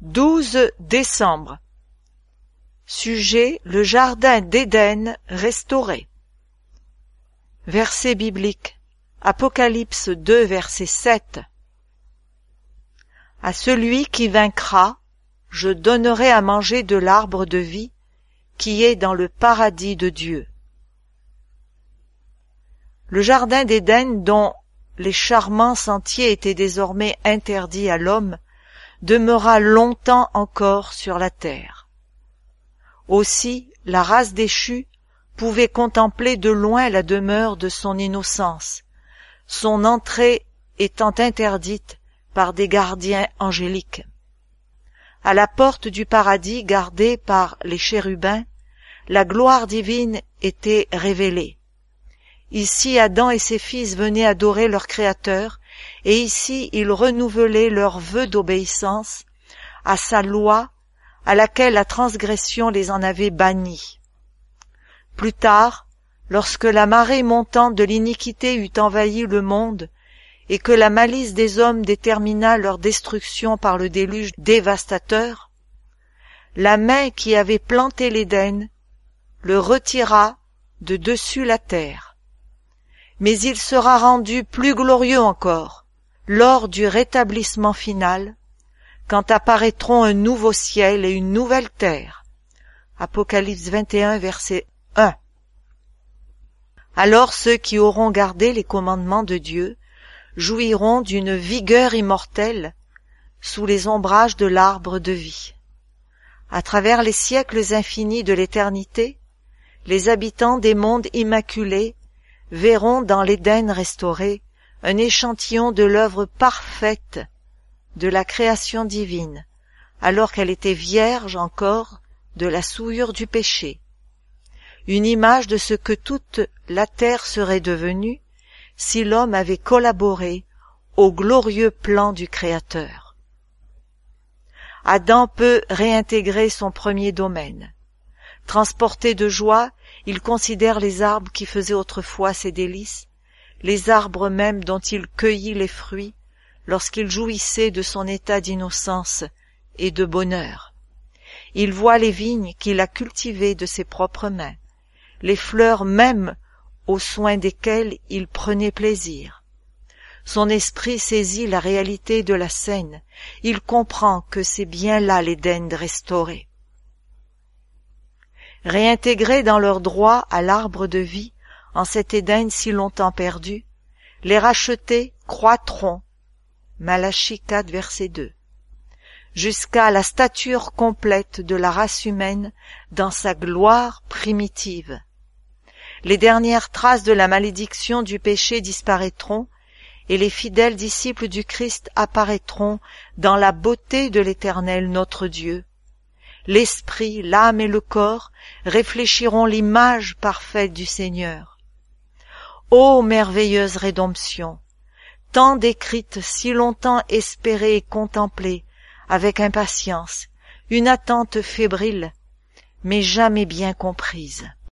12 décembre. Sujet: le jardin d'Éden restauré. Verset biblique. Apocalypse 2, verset 7. À celui qui vaincra, je donnerai à manger de l'arbre de vie qui est dans le paradis de Dieu. Le jardin d'Éden, dont les charmants sentiers étaient désormais interdits à l'homme, demeura longtemps encore sur la terre. Aussi, la race déchue pouvait contempler de loin la demeure de son innocence, son entrée étant interdite par des gardiens angéliques. À la porte du paradis gardée par les chérubins, la gloire divine était révélée. Ici, Adam et ses fils venaient adorer leur Créateur, et ici, ils renouvelaient leurs vœux d'obéissance à sa loi, à laquelle la transgression les en avait bannis. Plus tard, lorsque la marée montante de l'iniquité eut envahi le monde, et que la malice des hommes détermina leur destruction par le déluge dévastateur, la main qui avait planté l'Éden le retira de dessus la terre. Mais il sera rendu plus glorieux encore lors du rétablissement final, quand apparaîtront un nouveau ciel et une nouvelle terre. Apocalypse 21, verset 1. Alors ceux qui auront gardé les commandements de Dieu jouiront d'une vigueur immortelle sous les ombrages de l'arbre de vie. À travers les siècles infinis de l'éternité, les habitants des mondes immaculés verront dans l'Éden restauré un échantillon de l'œuvre parfaite de la création divine, alors qu'elle était vierge encore de la souillure du péché. Une image de ce que toute la terre serait devenue si l'homme avait collaboré au glorieux plan du Créateur. Adam peut réintégrer son premier domaine. Transporté de joie, il considère les arbres qui faisaient autrefois ses délices, les arbres mêmes dont il cueillit les fruits lorsqu'il jouissait de son état d'innocence et de bonheur. Il voit les vignes qu'il a cultivées de ses propres mains, les fleurs mêmes aux soins desquelles il prenait plaisir. Son esprit saisit la réalité de la scène, il comprend que c'est bien là l'Éden restauré. Réintégrés dans leur droit à l'arbre de vie, en cet Éden si longtemps perdu, les rachetés croîtront, Malachie 4, verset 2, jusqu'à la stature complète de la race humaine dans sa gloire primitive. Les dernières traces de la malédiction du péché disparaîtront, et les fidèles disciples du Christ apparaîtront dans la beauté de l'Éternel notre Dieu. L'esprit, l'âme et le corps réfléchiront l'image parfaite du Seigneur. Ô merveilleuse rédemption, tant décrite, si longtemps espérée et contemplée avec impatience, une attente fébrile, mais jamais bien comprise.